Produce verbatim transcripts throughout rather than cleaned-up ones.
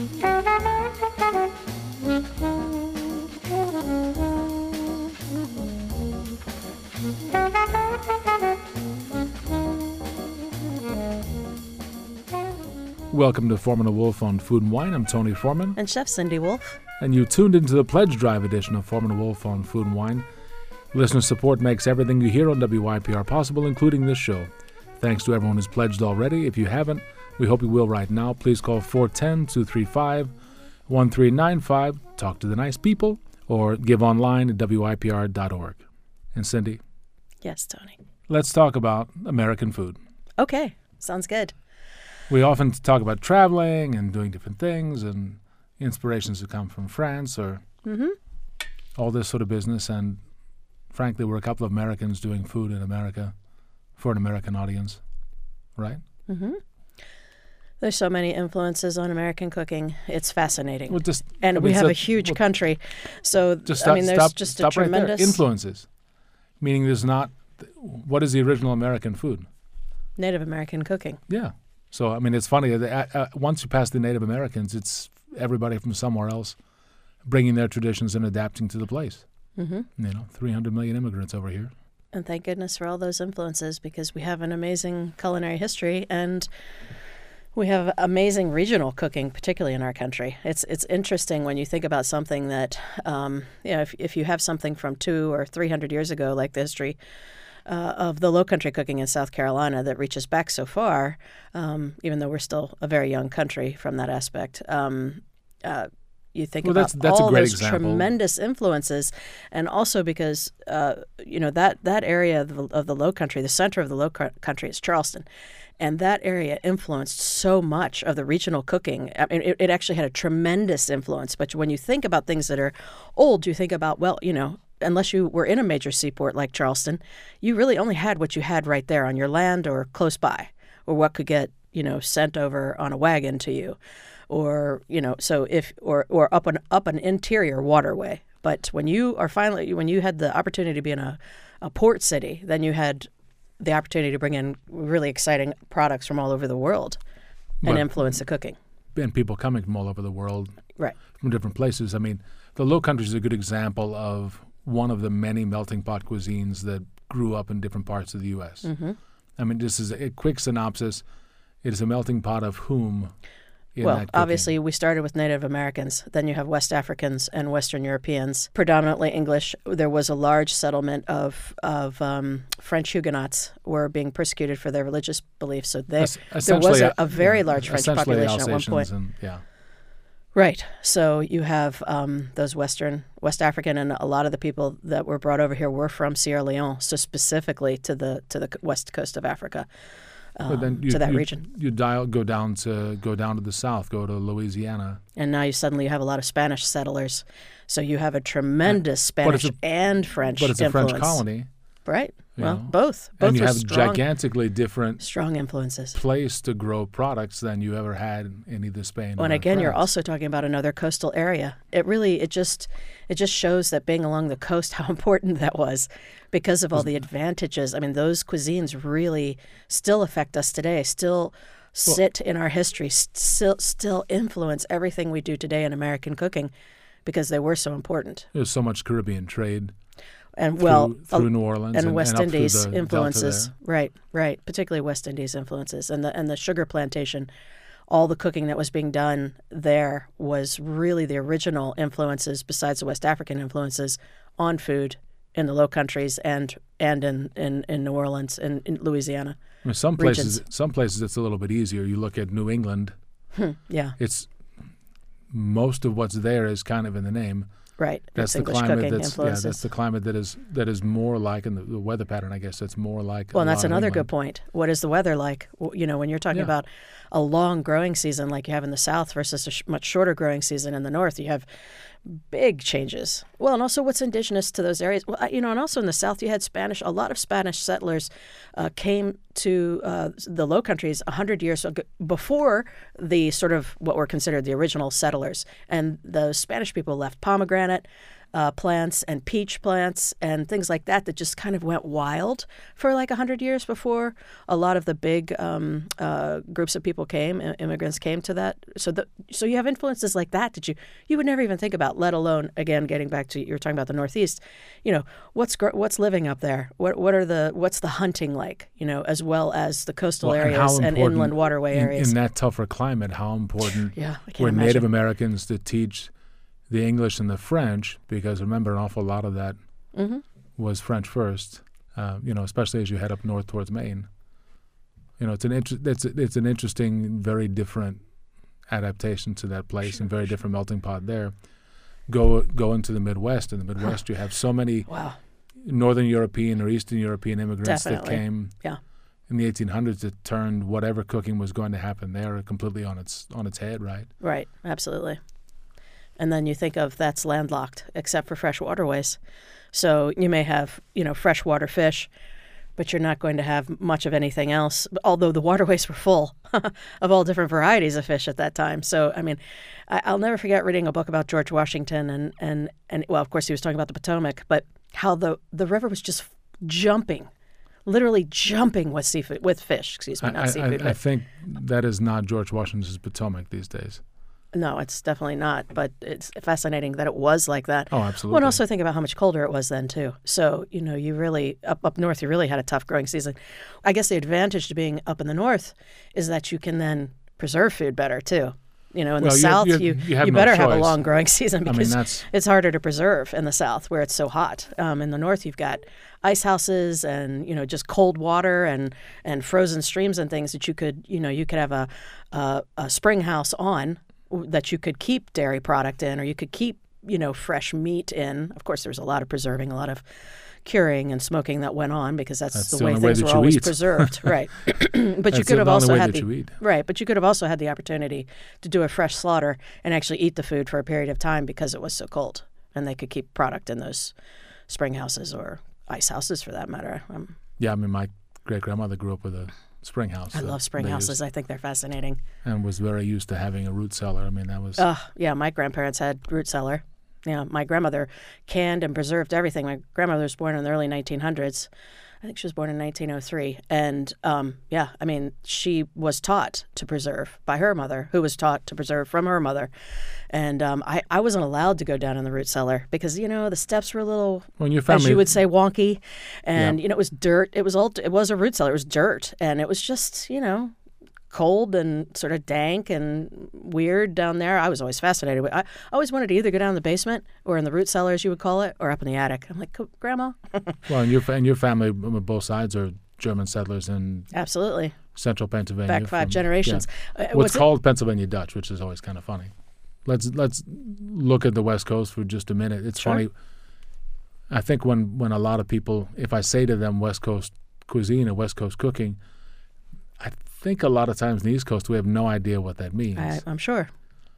Welcome to Foreman and Wolf on Food and Wine. I'm Tony Foreman. And Chef Cindy Wolf. And you tuned into the Pledge Drive edition of Foreman and Wolf on Food and Wine. Listener support makes everything you hear on W Y P R possible, including this show. Thanks to everyone who's pledged already. If you haven't, we hope you will right now. Please call four one zero, two three five, one three nine five, talk to the nice people, or give online at W Y P R dot org. And Cindy? Yes, Tony. Let's talk about American food. Okay, sounds good. We often talk about traveling and doing different things and inspirations that come from France or mm-hmm. all this sort of business. And frankly, we're a couple of Americans doing food in America for an American audience, right? Mm-hmm. There's so many influences on American cooking. It's fascinating. Well, just, and I mean, we have so, a huge well, country. So, just stop, I mean, there's stop, just stop a tremendous... Right there. Influences, meaning there's not... What is the original American food? Native American cooking. Yeah. So, I mean, it's funny. Uh, uh, once you pass the Native Americans, it's everybody from somewhere else bringing their traditions and adapting to the place. Mm-hmm. You know, three hundred million immigrants over here. And thank goodness for all those influences, because we have an amazing culinary history and we have amazing regional cooking, particularly in our country. It's it's interesting when you think about something that, um, you know, if, if you have something from two or three hundred years ago, like the history Uh, of the Lowcountry cooking in South Carolina that reaches back so far, um, even though we're still a very young country from that aspect. Um, uh, you think well, about that's, that's all a great those example. Tremendous influences, and also because uh, you know that that area of the, of the Lowcountry, the center of the Lowcountry is Charleston, and that area influenced so much of the regional cooking. I mean, it, it actually had a tremendous influence. But when you think about things that are old, you think about, well, you know, unless you were in a major seaport like Charleston, you really only had what you had right there on your land or close by, or what could get, you know, sent over on a wagon to you, or, you know, so if, or, or up an, up an interior waterway. But when you are finally, when you had the opportunity to be in a, a port city, then you had the opportunity to bring in really exciting products from all over the world and but, influence the cooking. And people coming from all over the world, right, from different places. I mean, the Low Country is a good example of one of the many melting pot cuisines that grew up in different parts of the U S Mm-hmm. I mean, this is a quick synopsis. It is a melting pot of whom in well, that cooking? obviously, we started with Native Americans. Then you have West Africans and Western Europeans, predominantly English. There was a large settlement of of um, French Huguenots were being persecuted for their religious beliefs. So they, Es- there was a, uh, a very yeah, large French essentially population at one Alsatians point. And, yeah. Right. So you have um, those Western, West African, and a lot of the people that were brought over here were from Sierra Leone, so specifically to the to the west coast of Africa, um, But then you, to that you, region. You dial, go down to go down to the south, go to Louisiana, And now you suddenly have a lot of Spanish settlers, so you have a tremendous Spanish a, and French But it's influence. a French colony, right? you Well, know? both. Both and you were have strong, gigantically different strong influences. place to grow products than you ever had in either Spain. Well, or and again, France. you're also talking about another coastal area. It really, it just, it just shows that being along the coast, how important that was, because of all the advantages. I mean, those cuisines really still affect us today. Still sit well, in our history. Still, still influence everything we do today in American cooking, because they were so important. There's so much Caribbean trade. And through, well, through New Orleans and, and West and Indies the influences, right, right, particularly West Indies influences, and the and the sugar plantation, all the cooking that was being done there was really the original influences, besides the West African influences, on food in the Low Countries and and in, in, in New Orleans and in Louisiana. I mean, some places, regions. some places it's a little bit easier. You look at New England. Hmm, yeah, it's most of what's there is kind of in the name. Right. That's it's the English climate. cooking That's influences. yeah. That's the climate that is that is more like, in the, the weather pattern. I guess that's more like. Well, a and that's lot of another England. good point. What is the weather like? W- You know, when you're talking Yeah. about a long growing season like you have in the South versus a sh- much shorter growing season in the North, you have big changes. Well, and also what's indigenous to those areas. Well, you know, and also in the South, you had Spanish. A lot of Spanish settlers uh, came to uh, the Low Countries a hundred years ago, before the sort of what were considered the original settlers, and the Spanish people left pomegranate. uh, plants and peach plants and things like that that just kind of went wild for like a hundred years before a lot of the big um, uh, groups of people came, immigrants came to that. So the, so you have influences like that that you you would never even think about. Let alone, again, getting back to you were talking about the Northeast. You know, what's what's living up there? What what are the what's the hunting like? You know, as well as the coastal well, areas and, and inland waterway in, areas. In that tougher climate, how important yeah, I can't were imagine. Native Americans to teach the English and the French, because remember, an awful lot of that mm-hmm. was French first. Uh, you know, especially as you head up north towards Maine. You know, it's an inter- it's it's an interesting, very different adaptation to that place, sure, and very sure. different melting pot there. Go go into the Midwest. In the Midwest, you have so many wow. Northern European or Eastern European immigrants Definitely. that came yeah. in the eighteen hundreds that turned whatever cooking was going to happen there completely on its on its head, right? Right, absolutely. And then you think of that's landlocked except for fresh waterways. So you may have, you know, freshwater fish, but you're not going to have much of anything else, although the waterways were full of all different varieties of fish at that time. So, I mean, I, I'll never forget reading a book about George Washington and, and, and, well, of course, he was talking about the Potomac, but how the, the river was just jumping, literally jumping with seafood, with fish, excuse me, not I, seafood. I, but I think that is not George Washington's Potomac these days. No, it's definitely not, but it's fascinating that it was like that. Oh, absolutely. Well, and also think about how much colder it was then, too. So, you know, you really, up, up north, you really had a tough growing season. I guess the advantage to being up in the north is that you can then preserve food better, too. You know, in well, the you, south, you, you, you, have you no better have a choice. long growing season I because mean, that's, it's harder to preserve in the south where it's so hot. Um, in the north, you've got ice houses and, you know, just cold water and, and frozen streams and things that you could, you know, you could have a, a, a spring house on that you could keep dairy product in, or you could keep, you know, fresh meat in. Of course, there was a lot of preserving, a lot of curing and smoking that went on because that's, that's the, the way only things way were that you always eat. preserved, right? But that's you could have the also only way had that the you eat. right, but you could have also had the opportunity to do a fresh slaughter and actually eat the food for a period of time because it was so cold, and they could keep product in those spring houses or ice houses for that matter. Um, yeah, I mean, my great grandmother grew up with a spring house. I love spring houses. Used, I think they're fascinating. And was very used to having a root cellar. I mean, that was... Uh, yeah, my grandparents had root cellar. Yeah, my grandmother canned and preserved everything. My grandmother was born in the early nineteen hundreds. I think she was born in nineteen oh three. And, um, yeah, I mean, she was taught to preserve by her mother, who was taught to preserve from her mother. And um, I, I wasn't allowed to go down in the root cellar because, you know, the steps were a little, well, your family, as you would say, wonky. And, yeah. you know, it was dirt. It was all, it was a root cellar. It was dirt. And it was just, you know, cold and sort of dank and weird down there. I was always fascinated with I always wanted to either go down in the basement or in the root cellar, as you would call it, or up in the attic. I'm like, Grandma. Well, and your, and your family, both sides are German settlers in Absolutely. central Pennsylvania. Back five from, generations. Yeah. Uh, What's it? called Pennsylvania Dutch, which is always kind of funny. Let's let's look at the West Coast for just a minute. It's Sure. funny. I think when, when a lot of people, if I say to them West Coast cuisine or West Coast cooking, I think a lot of times in the East Coast we have no idea what that means. I, I'm sure.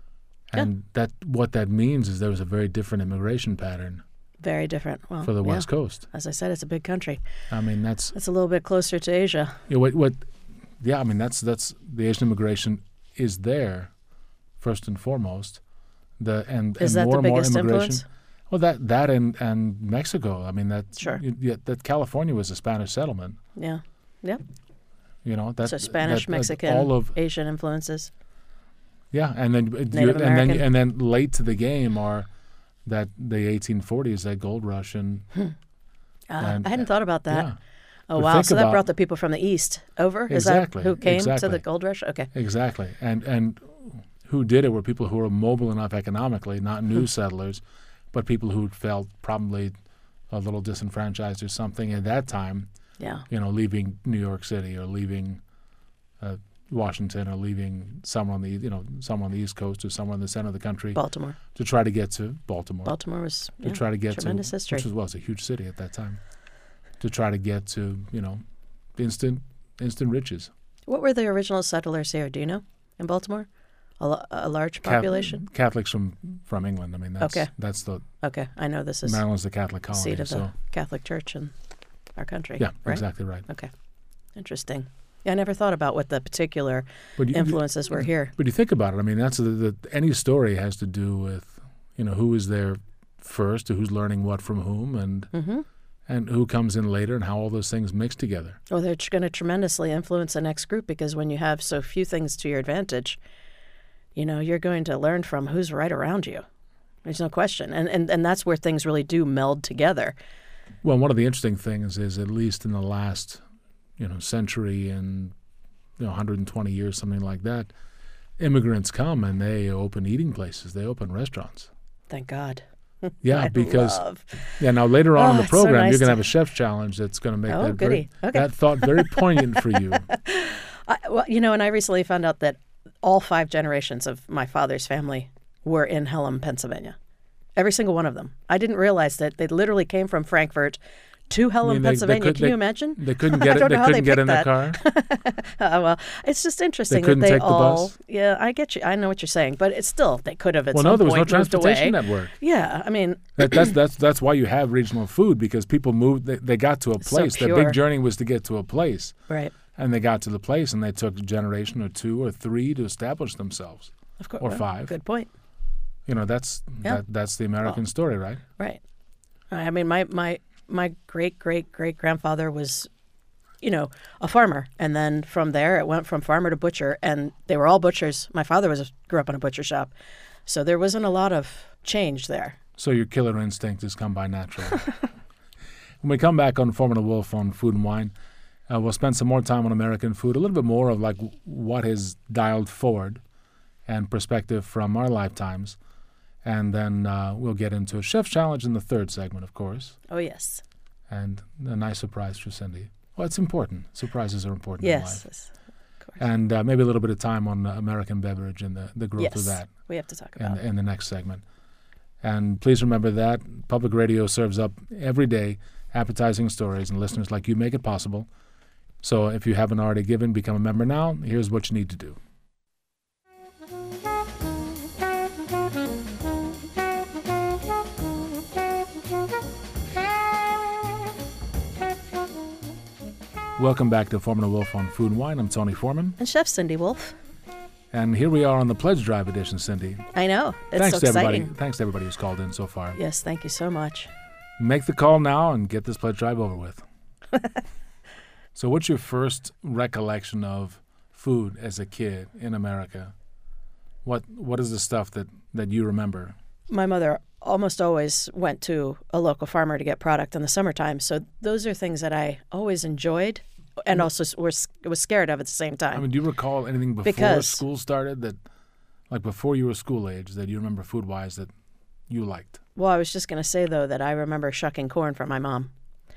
And that what that means is there was a very different immigration pattern Very different. Well, for the yeah. West Coast. As I said, it's a big country. I mean, that's It's a little bit closer to Asia. you know, what what. Yeah, I mean that's that's the Asian immigration is there, first and foremost. The and Is and that more the and more biggest immigration. influence? Well, that that and and Mexico. I mean that Sure. Yeah, that California was a Spanish settlement. Yeah. Yep. You know that So Spanish, that- that Mexican, all of Asian influences. yeah, and then uh, you, Native and then American. and then late to the game are that the eighteen forties, that gold rush, and Uh, And- I hadn't thought about that. yeah, Oh, But wow. think So that about- brought the people from the East over? Is Exactly, that who came to exactly. the gold rush? Okay. exactly. And and who did it were people who were mobile enough economically, not new settlers, but people who felt probably a little disenfranchised or something at that time. Yeah. You know, leaving New York City or leaving uh, Washington or leaving somewhere on the you know somewhere on the East Coast or somewhere in the center of the country Baltimore. to try to get to Baltimore. Baltimore was to yeah, try to get tremendous to history. which was well, it's a huge city at that time. To try to get to you know, instant instant riches. What were the original settlers here? Do you know? In Baltimore? A, lo- a large Cath- population? Catholics from from England. I mean, that's Okay. that's the Okay. I know this is Maryland's the Catholic colony. seat of so the Catholic Church in our country. yeah, right? exactly right. Okay. Interesting. Yeah, I never thought about what the particular But you, influences were here. But you think about it. I mean, that's the, the any story has to do with you know who is there first, to who's learning what from whom, and Mm-hmm. and who comes in later, and how all those things mix together. Well, they're going to tremendously influence the next group, because when you have so few things to your advantage, you know, you're going to learn from who's right around you. There's no question. And, and, and that's where things really do meld together. Well, one of the interesting things is, at least in the last, you know, century and, you know, one hundred twenty years, something like that, immigrants come and they open eating places. They open restaurants. Thank God. Yeah, I because love. yeah. Now later on Oh, in the it's so program, nice you're going to to- have a chef challenge that's going to make Oh, that goody. very, Okay. that thought very poignant for you. I, well, you know, and I recently found out that all five generations of my father's family were in Hellam, Pennsylvania. Every single one of them. I didn't realize that they literally came from Frankfurt to Hellam, mean, they- they Pennsylvania. could- Can they- you imagine? They couldn't I get it. don't They know how couldn't they get in the picked car. Uh, well, it's just interesting couldn't that they take the all. bus? Yeah, I get you. I know what you're saying, but it's still they could have at Well, some no, there was no point moved away. transportation network. Yeah, I mean, That, that's that's that's why you have regional food, because people moved. They, they got to a So place. Their pure. big journey was to get to a place, right. and they got to the place, and they took a generation or two or three to establish themselves, Of course. or well, five. Good point. You know, that's Yeah. that, that's the American story, right? Right. I mean, my my my great great great grandfather was, you know, a farmer, and then from there it went from farmer to butcher, and they were all butchers. My father was a, grew up in a butcher shop, so there wasn't a lot of change there. So your killer instinct has come by naturally. When we come back on Foreman and Wolf on Food and Wine, uh, we'll spend some more time on American food, a little bit more of like what has dialed forward and perspective from our lifetimes. And then uh, we'll get into a chef challenge in the third segment, of course, Oh yes, and a nice surprise for Cindy. Well, it's important. Surprises are important in yes, life. yes, of course. And uh, maybe a little bit of time on uh, American beverage and the, the growth yes, of that we have to talk in, about. in the next segment. And please remember that public radio serves up every day appetizing stories, and listeners like you make it possible. So if you haven't already given, become a member now. Here's what you need to do. Welcome back to Foreman and Wolf on Food and Wine. I'm Tony Foreman. And Chef Cindy Wolf. And here we are on the Pledge Drive edition, Cindy. I know it's thanks so to everybody. exciting. Thanks to everybody who's called in so far. Yes, thank you so much. Make the call now and get this pledge drive over with. So what's your first recollection of food as a kid in America? What What is the stuff that, that you remember? My mother almost always went to a local farmer to get product in the summertime. So those are things that I always enjoyed and also s- was, was scared of at the same time. I mean, do you recall anything before Because- school started that, like before you were school age, that you remember food-wise that you liked? Well, I was just going to say, though, that I remember shucking corn for my mom.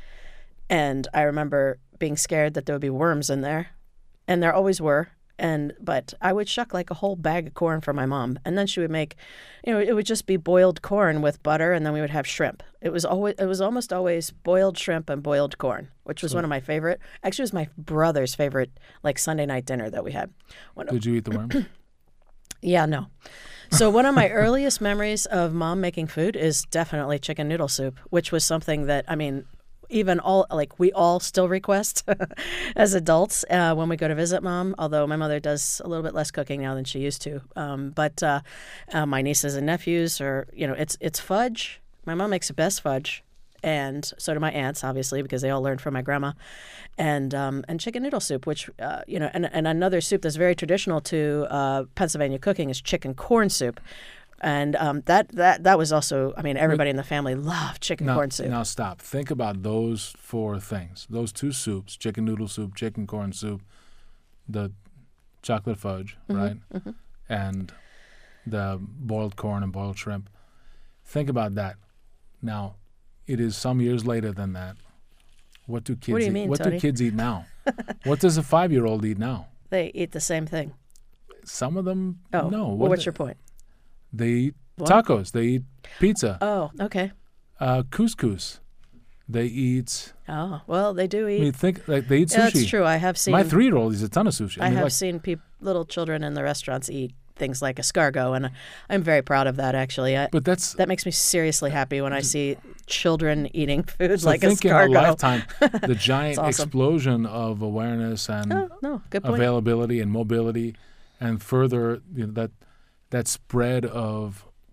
And I remember being scared that there would be worms in there. And there always were. And but I would shuck like a whole bag of corn for my mom. And then she would make, you know, it would just be boiled corn with butter, and then we would have shrimp. It was always it was almost always boiled shrimp and boiled corn, which was So- one of my favorite. Actually, it was my brother's favorite, like Sunday night dinner that we had. One of- Did you eat the worm? Yeah, no. So one of my earliest memories of mom making food is definitely chicken noodle soup, which was something that, I mean, even all, like we all still request as adults uh, when we go to visit mom, although my mother does a little bit less cooking now than she used to. Um, but uh, uh, my nieces and nephews are, you know, it's it's fudge. My mom makes the best fudge. And so do my aunts, obviously, because they all learned from my grandma, and um, and chicken noodle soup, which uh, you know, and, and another soup that's very traditional to uh, Pennsylvania cooking is chicken corn soup, and um, that that that was also, I mean, everybody in the family loved chicken now, corn soup. now stop. Think about those four things. Those two soups, chicken noodle soup, chicken corn soup, the chocolate fudge, right? mhm. And the boiled corn and boiled shrimp. Think about that. Now, it is some years later than that. What do kids What do you eat? mean, what Tony? do kids eat now? What does a five-year-old eat now? They eat the same thing. Some of them, Oh, no. well, What what's do- your point? They eat What? tacos. They eat pizza. Oh, okay. Uh, couscous. They eat. Oh, well, they do I eat. mean, think like they eat sushi. Yeah, that's true. I have seen. My three-year-old eats a ton of sushi. I, I, mean, have like, seen peop- little children in the restaurants eat things like escargot, and I'm very proud of that. Actually, I, but that's that makes me seriously happy when I see children eating food so like think in a escargot. lifetime the giant awesome. explosion of awareness and Oh, no, good point. availability and mobility, and further you know, that that spread of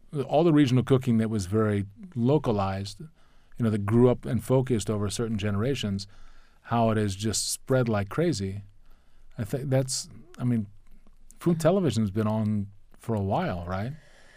all the regional cooking that was very localized, you know, that grew up and focused over certain generations, how it has just spread like crazy. I think that's, I mean, food television's been on for a while, right?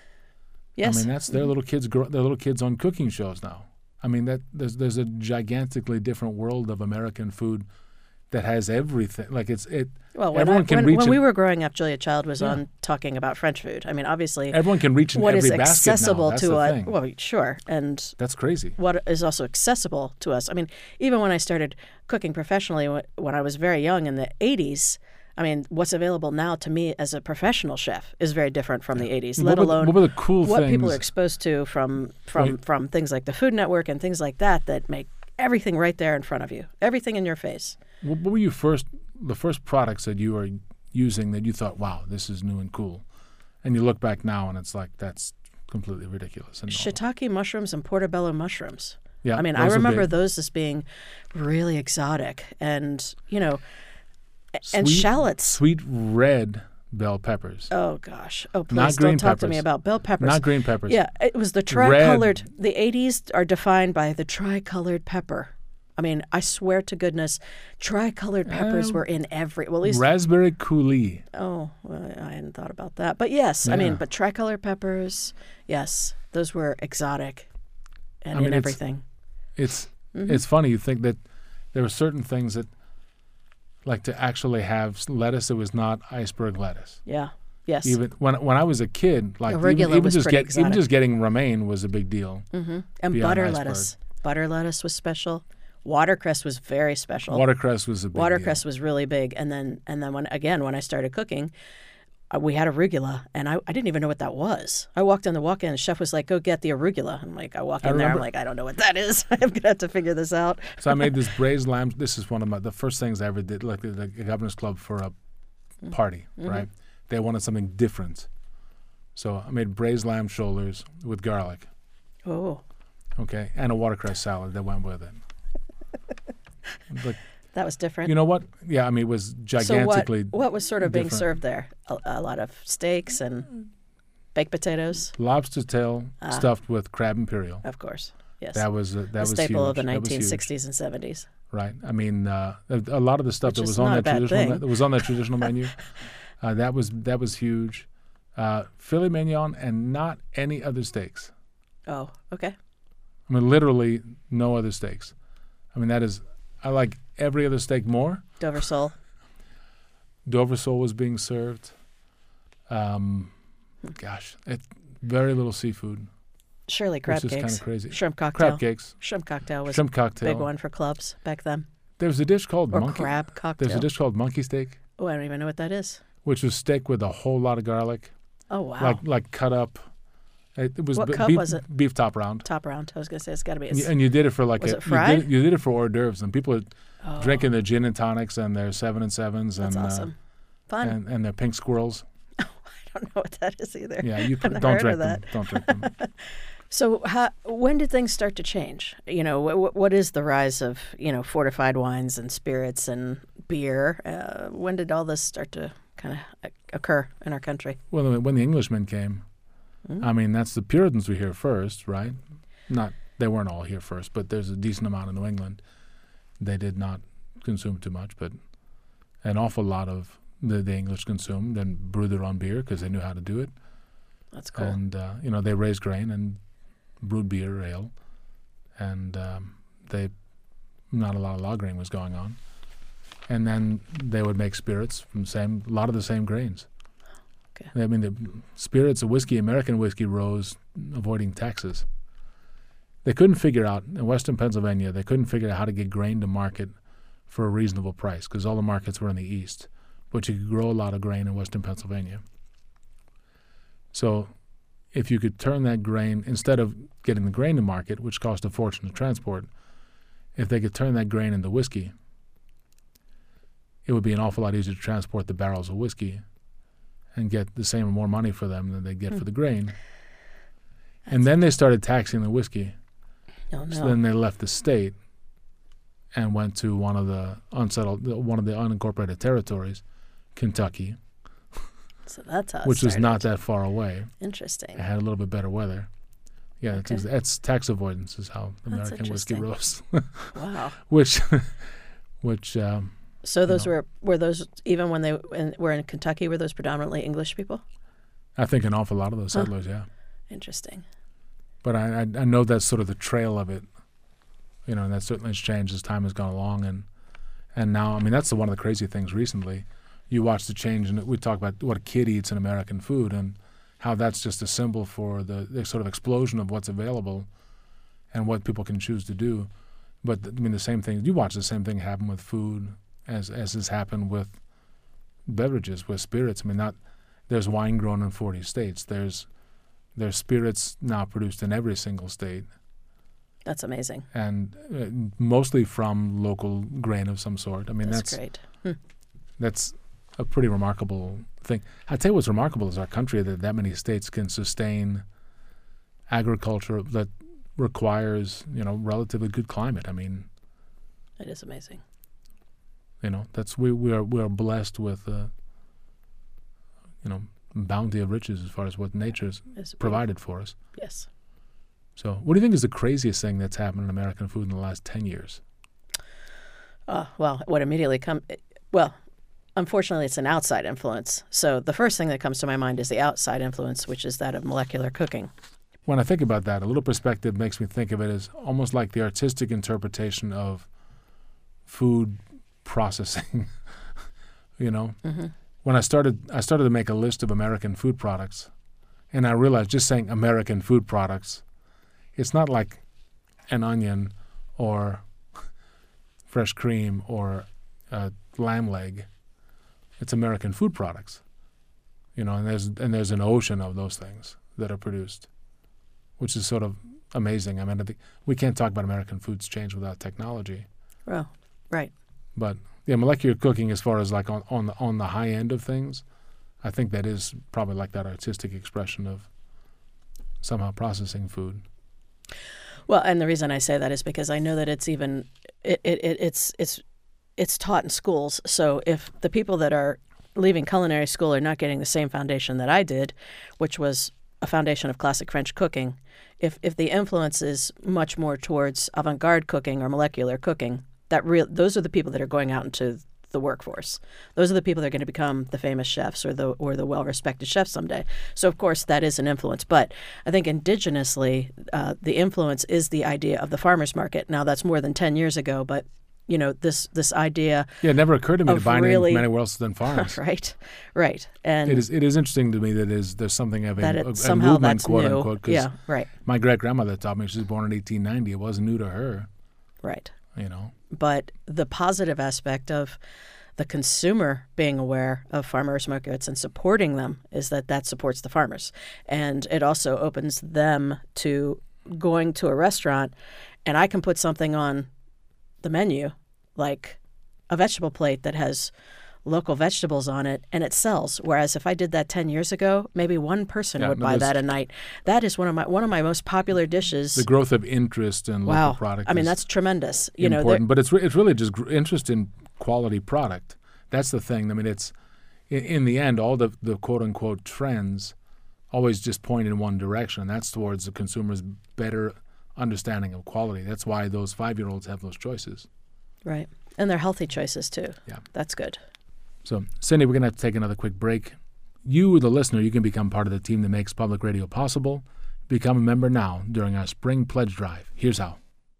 Yes. I mean, that's their little kids. Grow, their little kids on cooking shows now. I mean, that there's there's a gigantically different world of American food that has everything. Like it's it. Well, when, everyone I, can when, reach. when it, we were growing up, Julia Child was Yeah. on talking about French food. I mean, obviously, everyone can reach in what every is basket accessible now. That's to the us. thing. Well, sure, and That's crazy. what is also accessible to us. I mean, even when I started cooking professionally wh- when I was very young in the eighties, I mean, what's available now to me as a professional chef is very different from the eighties, let what were, alone what were the cool what things? people are exposed to from from, Right. from things like the Food Network and things like that that make everything right there in front of you, everything in your face. What, what were you first? The first products that you were using that you thought, "Wow, this is new and cool," and you look back now and it's like that's completely ridiculous. And normal. Shiitake mushrooms and portobello mushrooms. Yeah, I mean, I those are remember big. those as being really exotic and, you know, a- and Sweet- shallots. Sweet red bell peppers, Oh, gosh. Oh, please Not green don't talk to me peppers. about bell peppers. not green peppers. Yeah, it was the tricolored. The eighties are defined by the tricolored pepper. I mean, I swear to goodness, tricolored peppers Um, were in every, well, at least, Raspberry coulis. oh, well, I hadn't thought about that. But yes, I mean, Yeah. but tricolored peppers, yes, those were exotic and I mean, in it's- everything. It's Mm-hmm. it's funny. You think that there were certain things that, like to actually have s- lettuce that was not iceberg lettuce. Yeah, yes. Even when when I was a kid, like even, Arugula even was just pretty get even exotic. just getting romaine was a big deal. hmm And beyond butter iceberg. lettuce. Butter lettuce was special. Watercress was very special. Watercress was a big Watercress deal. was really big. And then, and then when again, when I started cooking, uh, we had arugula, and I, I didn't even know what that was. I walked in the walk-in, and the chef was like, "Go get the arugula." I'm like, I walk in I there, I'm remember- like, I don't know what that is. I'm gonna have to figure this out. So I made this braised lamb. This is one of my the first things I ever did, like the, the Governor's Club for a party, Mm-hmm. right? They wanted something different, so I made braised lamb shoulders with garlic, Oh, okay, and a watercress salad that went with it. But that was different. you know what? Yeah, I mean it was so what, gigantically what was sort of being different. served there? A, a lot of steaks and baked potatoes, lobster tail Ah. stuffed with crab imperial. of course. Yes, That was uh, that the was staple huge. of the That was huge. nineteen sixties and seventies. Right. I mean, uh, a, a lot of the stuff Which that is was on not a that bad traditional thing. that was on that traditional menu, uh, that was that was huge. Uh, filet mignon and not any other steaks. Oh, okay. I mean, literally no other steaks. I mean, that is. I like every other steak more. Dover sole. Dover sole was being served. Um, gosh, it, very little seafood, Shirley crab which is kind cakes. of crazy. Shrimp cocktail. Crab cakes, Shrimp cocktail was shrimp a cocktail. big one for clubs back then. There was a dish called Or monkey. crab cocktail. There's a dish called monkey steak, Oh, I don't even know what that is. which was steak with a whole lot of garlic, Oh, wow. like like cut up. It, it was What b- cup beef, was it? beef top round. Top round. I was going to say it's got to be. And you, It's, and you did it for like Was a, it you, did fried? it, you did it for hors d'oeuvres, and people are oh, drinking their gin and tonics and their seven and sevens That's and awesome. uh, Fun. and, and their pink squirrels. I don't know what that is either. Yeah, you I've put, never don't heard drink of them. that. Don't drink them. So, how, when did things start to change? You know, wh- what is the rise of you know fortified wines and spirits and beer? Uh, when did all this start to kind of occur in our country? Well, when the Englishmen came, Mm. I mean, that's the Puritans were here first, right? Not they weren't all here first, but there's a decent amount in New England. They did not consume too much, but an awful lot of the, the English consumed and brewed their own beer because they knew how to do it. That's cool. And uh, you know, they raised grain and brewed beer, ale, and um, they not a lot of lagering was going on. And then they would make spirits from same a lot of the same grains. Okay. I mean, the spirits of whiskey, American whiskey, rose avoiding taxes. They couldn't figure out in Western Pennsylvania. They couldn't figure out how to get grain to market for a reasonable price because all the markets were in the east, but you could grow a lot of grain in Western Pennsylvania. So, if you could turn that grain instead of getting the grain to market, which cost a fortune to transport, if they could turn that grain into whiskey, it would be an awful lot easier to transport the barrels of whiskey and get the same or more money for them than they get Hmm. for the grain. And then they started taxing the whiskey. No, no. So then they left the state and went to one of the unsettled, one of the unincorporated territories, Kentucky. So that's how it which was started. not that far away. Interesting. It had a little bit better weather. Yeah, Okay. it's, it's tax avoidance is how That's American whiskey interesting. roasts. Wow. which, which um, So those know. were were those even when they in, were in Kentucky, were those predominantly English people? I think an awful lot of those Huh. settlers, yeah. Interesting. But I, I I know that's sort of the trail of it, you know, and that certainly has changed as time has gone along, and and now I mean that's the, one of the crazy things recently. You watch the change, and we talk about what a kid eats in American food, and how that's just a symbol for the, the sort of explosion of what's available, and what people can choose to do. But I mean the same thing. You watch the same thing happen with food as as has happened with beverages, with spirits. I mean, not there's wine grown in forty states. There's There's spirits now produced in every single state, That's amazing. and uh, mostly from local grain of some sort. I mean, That's, that's great. Hmm. that's a pretty remarkable thing. I'd tell you what's remarkable is our country that that many states can sustain agriculture that requires, you know, relatively good climate. I mean, It is amazing. you know, that's we we are we are blessed with, uh, you know, bounty of riches as far as what nature's It's provided for us. Yes. So, what do you think is the craziest thing that's happened in American food in the last ten years? Oh, well, what immediately come well, unfortunately it's an outside influence. So the first thing that comes to my mind is the outside influence, which is that of molecular cooking. When I think about that, a little perspective makes me think of it as almost like the artistic interpretation of food processing. You know, Mm-hmm. when I started, I started to make a list of American food products, and I realized just saying American food products, it's not like an onion or fresh cream or a lamb leg. It's American food products, you know, and there's and there's an ocean of those things that are produced, which is sort of amazing. I mean, I think we can't talk about American food's change without technology, Oh, right. but yeah, molecular cooking, as far as like on on the on the high end of things, I think that is probably like that artistic expression of somehow processing food. Well, and the reason I say that is because I know that it's even it, it, it it's it's it's taught in schools. So if the people that are leaving culinary school are not getting the same foundation that I did, which was a foundation of classic French cooking, if if the influence is much more towards avant-garde cooking or molecular cooking, that real those are the people that are going out into the workforce. Those are the people that are going to become the famous chefs or the or the well-respected chefs someday. So, of course, that is an influence. But I think indigenously, uh, the influence is the idea of the farmer's market. Now, that's more than ten years ago, but, you know, this this idea... Yeah, it never occurred to me to Of buy anything really- from anywhere else than farms. right, right. And It is it is interesting to me that is there's something of a, that it, a, a somehow movement, that's quote new. unquote, because Yeah, right, my great-grandmother taught me, she was born in eighteen ninety, it wasn't new to her, right. you know. But the positive aspect of the consumer being aware of farmers markets and supporting them is that that supports the farmers. And it also opens them to going to a restaurant, and I can put something on the menu, like a vegetable plate that has local vegetables on it, and it sells. Whereas if I did that ten years ago, maybe one person Yeah, would no, buy there's- that a night. That is one of my one of my most popular dishes. The growth of interest in Wow. local product I mean, is that's tremendous. You know, there- important, but it's re- it's really just gr- interest in quality product. That's the thing. I mean, it's in, in the end, all the the quote unquote trends always just point in one direction. And that's towards the consumer's better understanding of quality. That's why those five year olds have those choices. right. And they're healthy choices too. Yeah. That's good. So, Cindy, we're going to have to take another quick break. You, the listener, you can become part of the team that makes public radio possible. Become a member now during our spring pledge drive. Here's how.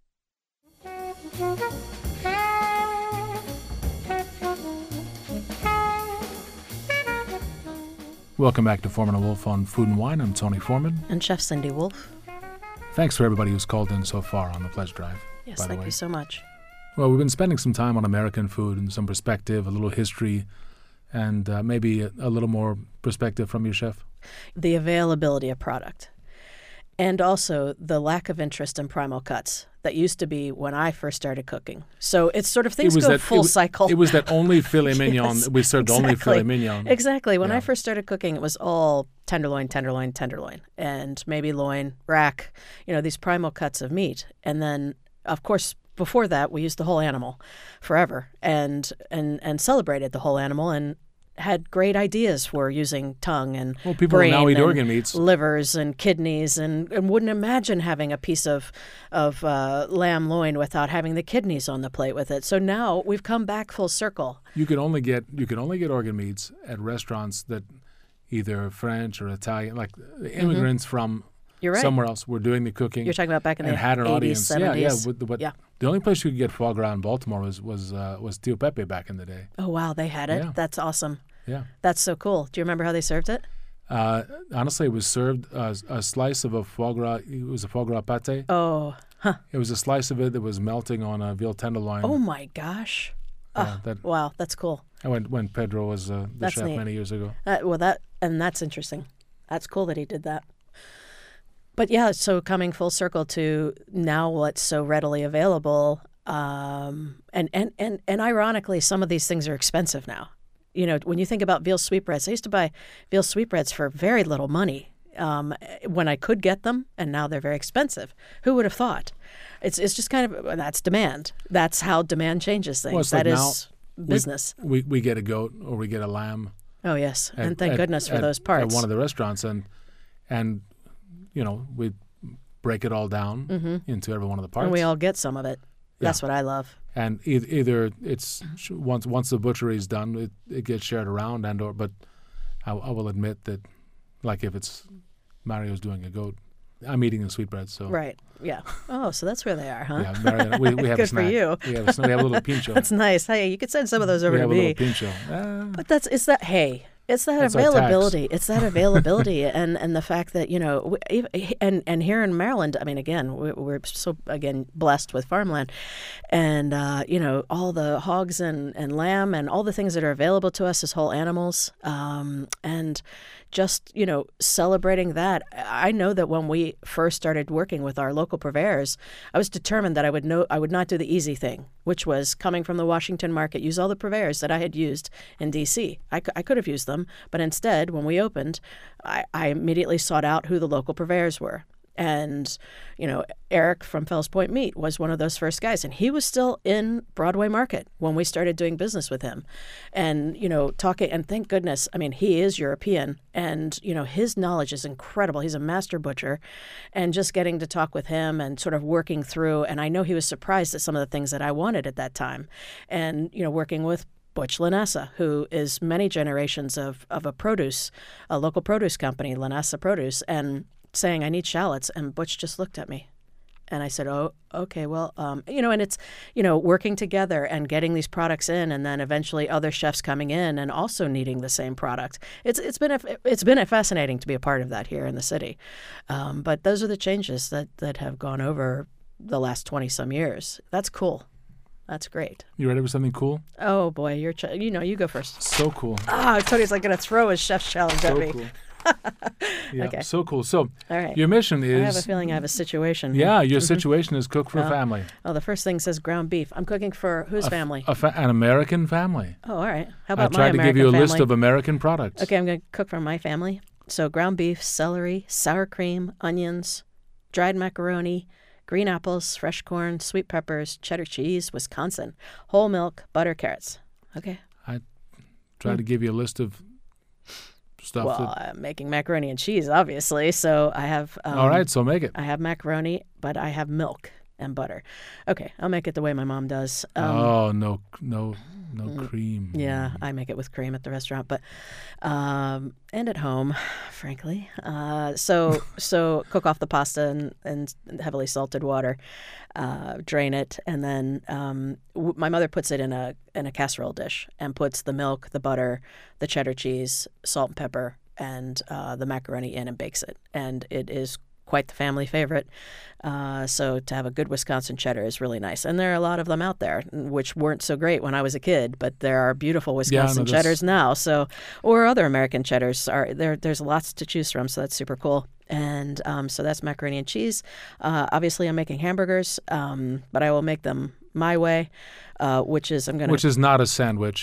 Welcome back to Foreman and Wolf on Food and Wine. I'm Tony Foreman. And Chef Cindy Wolf. Thanks for everybody who's called in so far on the pledge drive. Yes, by the thank way. you so much. Well, we've been spending some time on American food and some perspective, a little history, and uh, maybe a, a little more perspective from your chef. The availability of product. And also the lack of interest in primal cuts that used to be when I first started cooking. So it's sort of things it was go that, full it was, cycle. It was that only filet mignon. Yes, we served only exactly. filet mignon. Exactly. When Yeah. I first started cooking, it was all tenderloin, tenderloin, tenderloin, and maybe loin, rack, you know, these primal cuts of meat. And then, of course, before that, we used the whole animal forever and and and celebrated the whole animal and had great ideas for using tongue and Well, people brain now eat and organ meats. livers and kidneys, and, and wouldn't imagine having a piece of of uh, lamb loin without having the kidneys on the plate with it. So now we've come back full circle. You can only get you can only get organ meats at restaurants that either French or Italian, like the immigrants from You're right. somewhere else were doing the cooking. You're talking about back in and the had an eighties, audience. seventies. Yeah, yeah. With the, but Yeah. the only place you could get foie gras in Baltimore was was uh, was Tio Pepe back in the day. Oh wow, they had it. Yeah. That's awesome. Yeah. That's so cool. Do you remember how they served it? Uh, honestly, it was served uh, a slice of a foie gras. It was a foie gras pate. Oh, huh. It was a slice of it that was melting on a veal tenderloin. Oh my gosh. Yeah, Oh, that, wow, that's cool. when when Pedro was uh, the That's chef neat. many years ago. Uh, well, that and that's interesting. That's cool that he did that. But yeah, so coming full circle to now what's so readily available, um, and, and, and, and ironically, some of these things are expensive now. You know, when you think about veal sweetbreads, I used to buy veal sweetbreads for very little money um, when I could get them, and now they're very expensive. Who would have thought? It's it's just kind of, that's demand. That's how demand changes things. Well, it's That like is business. We we get a goat or we get a lamb. Oh, yes. At, and thank at- goodness for at- those parts. at one of the restaurants, and and you know we break it all down into every one of the parts. and we all get some of it. That's what I love. And e- either it's sh- once once the butchery is done, it, it gets shared around, and or but I, I will admit that, like if it's Mario's doing a goat, I'm eating the sweetbread. So Right. Yeah. Oh, so that's where they are, huh? yeah, Mario, we, we have Good a for snack. you. We have a, sna- we have a little pincho. That's nice. Hey, you could send some of those over we to have a me. little pincho. Ah, But that's it's that hey, it's that That's our tax. availability. It's that availability, and and the fact that you know, we, and and here in Maryland, I mean, again, we, we're so again blessed with farmland, and uh, you know, all the hogs and and lamb and all the things that are available to us as whole animals, um, and just you know, celebrating that. I know that when we first started working with our local purveyors, I was determined that I would know I would not do the easy thing, which was coming from the Washington market, use all the purveyors that I had used in D C. I, c- I could have used them, but instead, when we opened, I, I immediately sought out who the local purveyors were. And, you know, Eric from Fells Point Meat was one of those first guys. And he was still in Broadway Market when we started doing business with him. And, you know, talking, and thank goodness, I mean, he is European. And, you know, his knowledge is incredible. He's a master butcher. And just getting to talk with him and sort of working through, and I know he was surprised at some of the things that I wanted at that time. And, you know, working with Butch Lanessa, who is many generations of, of a produce, a local produce company, Lanessa Produce, and saying, I need shallots. And Butch just looked at me. And I said, oh, okay, well, um, you know, and it's, you know, working together and getting these products in, and then eventually other chefs coming in and also needing the same product. It's It's been a, it's been a fascinating to be a part of that here in the city. Um, but those are the changes that, that have gone over the last twenty-some years. That's cool. That's great. you ready for something cool? Oh, boy, you're, ch- you know, you go first. So cool. Ah, Tony's like going to throw his chef's challenge at So me. cool. Yeah, Okay. so cool. So All right. your mission I have a is feeling I have a situation. here. yeah, your situation is cook for a Oh. family. Oh, the first thing says ground beef. I'm cooking for whose family? A fa- an American family. Oh, all right. How I about my tried to American give you a family? list of American products. Okay, I'm going to cook for my family. So ground beef, celery, sour cream, onions, dried macaroni, green apples, fresh corn, sweet peppers, cheddar cheese, Wisconsin, whole milk, butter, carrots. Okay. Tried to give you a list of stuff. Well, that, I'm making macaroni and cheese, obviously. So I have. Um, all right, so make it. I have macaroni, but I have milk and butter. Okay, I'll make it the way my mom does. Um, oh no, no, no cream. Yeah, I make it with cream at the restaurant, but um, and at home, frankly. Uh, so so cook off the pasta in, in heavily salted water, uh, drain it, and then um, w- my mother puts it in a in a casserole dish and puts the milk, the butter, the cheddar cheese, salt and pepper, and uh, the macaroni in and bakes it, and it is quite the family favorite. Uh, so to have a good Wisconsin cheddar is really nice. And there are a lot of them out there, which weren't so great when I was a kid, but there are beautiful Wisconsin no, that's- cheddars now. So, or other American cheddars are there. There's lots to choose from. So that's super cool. And um, so that's macaroni and cheese. Uh, obviously, I'm making hamburgers, um, but I will make them my way, uh, which is I'm going to. Which is not a sandwich.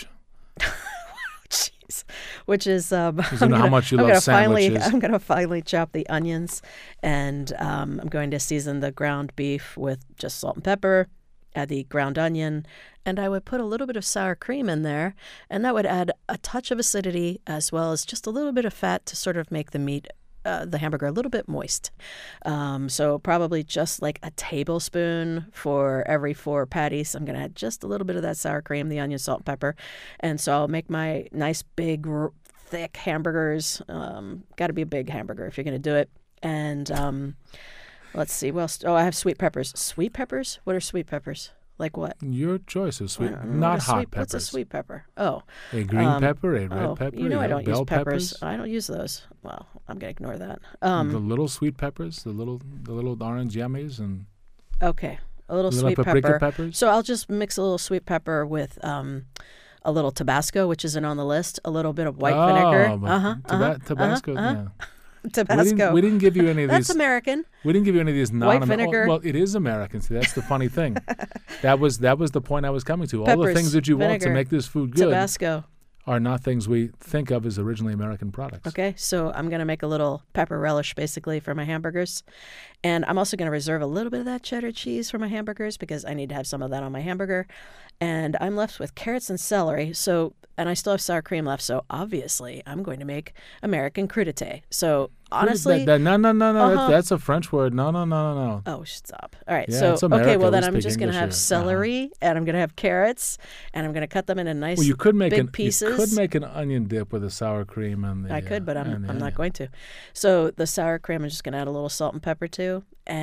Jeez. Which is um, you I'm know how gonna- much you I'm love gonna finally, sandwiches. I'm going to finally chop the onions, and um, I'm going to season the ground beef with just salt and pepper, add the ground onion, and I would put a little bit of sour cream in there, and that would add a touch of acidity as well as just a little bit of fat to sort of make the meat, uh, the hamburger, a little bit moist. Um, so probably just like a tablespoon for every four patties. I'm going to add just a little bit of that sour cream, the onion, salt, and pepper. And so I'll make my nice big, r- thick hamburgers. Um, got to be a big hamburger if you're going to do it. And um, let's see, what else? Oh, I have sweet peppers. Sweet peppers? What are sweet peppers? Like what? Your choice is sweet, I don't know, not what a hot sweet, peppers. What's a sweet pepper? Oh. A green um, pepper, a red oh, pepper, You know I don't bell use peppers. peppers. I don't use those. Well, I'm going to ignore that. Um, the little sweet peppers, the little the little orange yummies, and okay, a little, little sweet paprika pepper. peppers. So I'll just mix a little sweet pepper with um, a little Tabasco, which isn't on the list, a little bit of white oh, vinegar. but Uh-huh, Taba- uh-huh, Tabasco, uh-huh, yeah. uh-huh. We Tabasco. didn't, we didn't give you any of That's these. American. We didn't give you any of these non vinegar. Well, it is American. See, that's the funny thing. that was that was the point I was coming to. All the Peppers, things that you want vinegar, to make this food good Tabasco. are not things we think of as originally American products. Okay, so I'm going to make a little pepper relish basically for my hamburgers. And I'm also going to reserve a little bit of that cheddar cheese for my hamburgers because I need to have some of that on my hamburger. And I'm left with carrots and celery. So, and I still have sour cream left. So obviously, I'm going to make American crudité. So honestly, That- that- no, no, no, no. Uh-huh. That's, that's a French word. No, no, no, no, no. oh, stop. All right. Yeah, so, it's America. okay, well, then We I'm speak just going to English have here. celery and I'm going to have carrots and I'm going to cut them into nice Well, you could make big an pieces. you could make an onion dip with the sour cream and the. I could, uh, but I'm and the I'm not onion. going to. So the sour cream, I'm just going to add a little salt and pepper to,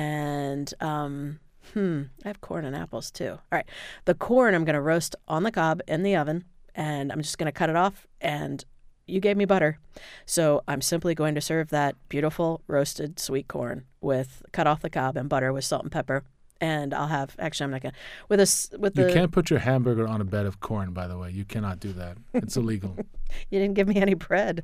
and um, hmm, I have corn and apples too. All right, the corn I'm going to roast on the cob in the oven, and I'm just going to cut it off. And you gave me butter, so I'm simply going to serve that beautiful roasted sweet corn with cut off the cob and butter with salt and pepper. And I'll have actually I'm not gonna with this with You the can't put your hamburger on a bed of corn. By the way, you cannot do that. It's illegal. you didn't give me any bread.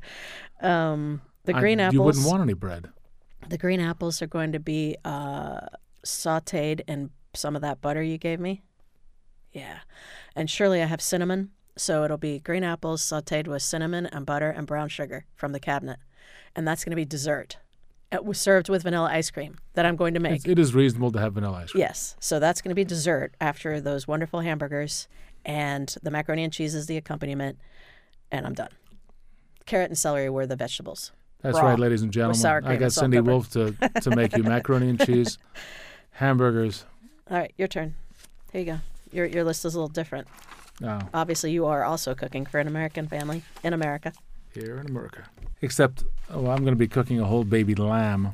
Um, the green I, apples. You wouldn't want any bread. The green apples are going to be uh, sautéed in some of that butter you gave me. Yeah. And surely I have cinnamon. So it'll be green apples sautéed with cinnamon and butter and brown sugar from the cabinet. And that's going to be dessert. It was served with vanilla ice cream that I'm going to make. It's, it is reasonable to have vanilla ice cream. Yes. So that's going to be dessert after those wonderful hamburgers. And the macaroni and cheese is the accompaniment. And I'm done. Carrot and celery were the vegetables. That's Raw, right, ladies and gentlemen. sour cream I and got salt and Cindy pepper. Wolf to, to make you macaroni and cheese, hamburgers. All right, your turn. Here you go. Your your list is a little different. Oh, Obviously, you are also cooking for an American family in America. here in America. Except, oh, I'm going to be cooking a whole baby lamb.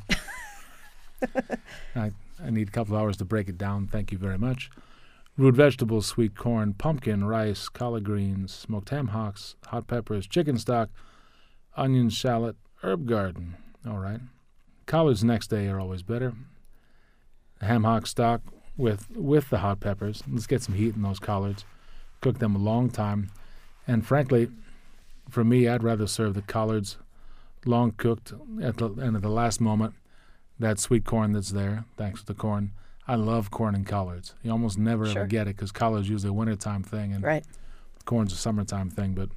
I, I need a couple of hours to break it down. Thank you very much. Root vegetables, sweet corn, pumpkin, rice, collard greens, smoked ham hocks, hot peppers, chicken stock, onion, shallot, herb garden. All right. Collards next day are always better. Ham hock stock with with the hot peppers. Let's get some heat in those collards. Cook them a long time. And frankly, for me, I'd rather serve the collards long cooked at the and at the last moment, that sweet corn that's there, thanks to the corn. I love corn and collards. You almost never Sure. ever get it because collards usually a wintertime thing and Right. corn's a summertime thing, but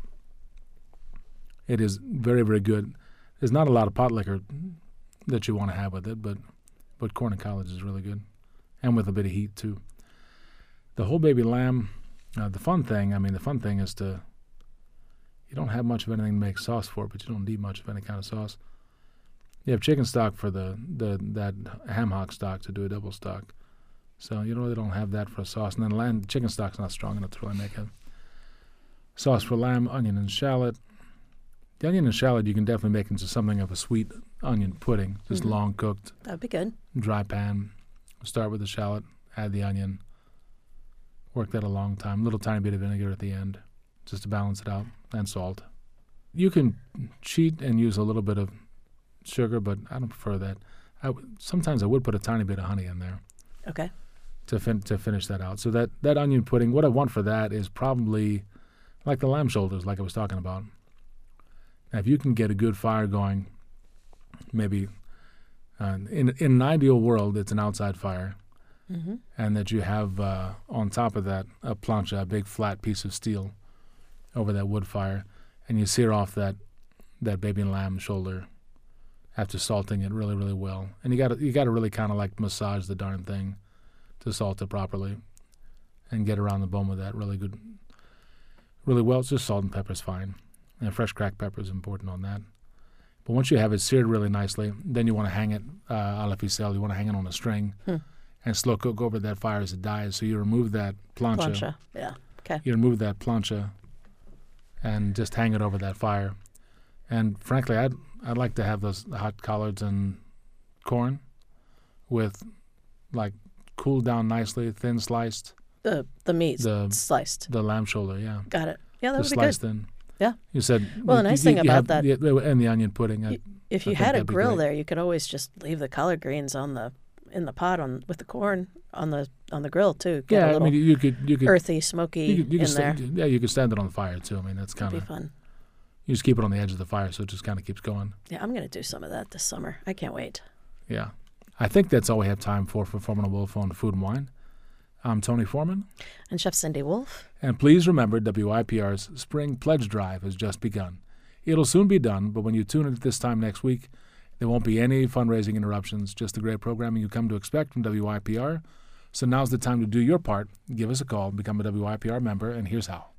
it is very, very good. There's not a lot of pot liquor that you want to have with it, but but corn and collards is really good, and with a bit of heat too. The whole baby lamb, uh, the fun thing, I mean, the fun thing is to, you don't have much of anything to make sauce for, but you don't need much of any kind of sauce. You have chicken stock for the, the that ham hock stock to do a double stock. So you really don't have that for a sauce. And then lamb, chicken stock's not strong enough to really make a sauce for lamb, onion, and shallot. The onion and shallot you can definitely make into something of a sweet onion pudding, just Mhm. long cooked, That would be good. dry pan. Start with the shallot, add the onion, work that a long time. Little tiny bit of vinegar at the end, just to balance it out, and salt. You can cheat and use a little bit of sugar, but I don't prefer that. I w- sometimes I would put a tiny bit of honey in there Okay. to fin- to finish that out. So that, that onion pudding, what I want for that is probably like the lamb shoulders, like I was talking about. Now, if you can get a good fire going, maybe uh, in in an ideal world, it's an outside fire, Mm-hmm. and that you have uh, on top of that a plancha, a big flat piece of steel, over that wood fire, and you sear off that that baby lamb shoulder after salting it really, really well. And you got to you got to really kind of like massage the darn thing to salt it properly. and get around the bone with that really good, really well. It's just salt and pepper is fine. And fresh cracked pepper is important on that. But once you have it seared really nicely, then you want to hang it uh, a la ficelle. You want to hang it on a string Hmm. and slow cook over that fire as it dies. So you remove that plancha. Plancha, yeah. Okay. You remove that plancha and just hang it over that fire. And frankly, I'd I'd like to have those hot collards and corn with like cooled down nicely, thin sliced. The the meat The- sliced. The lamb shoulder, yeah. Got it. Yeah, that would Just be good. sliced thin. Yeah. You said. Well, the you- nice you- thing you about have- that- yeah, and the onion pudding. I, If you I think had a that'd be grill great. there, you could always just leave the collard greens on the in the pot on with the corn on the on the grill too. Get a yeah, I little mean, you could you could earthy, smoky you could, you could in there. stand, yeah, you could stand it on the fire too. I mean, that's kind It'd of be fun. you just keep it on the edge of the fire, so it just kind of keeps going. Yeah, I'm gonna do some of that this summer. I can't wait. Yeah, I think that's all we have time for for Foreman and Wolf on Food and Wine. I'm Tony Foreman, And Chef Cindy Wolf. and please remember W I P R's Spring Pledge Drive has just begun. It'll soon be done, but when you tune in at this time next week, there won't be any fundraising interruptions, just the great programming you come to expect from W I P R. So now's the time to do your part. Give us a call, become a W I P R member, and here's how.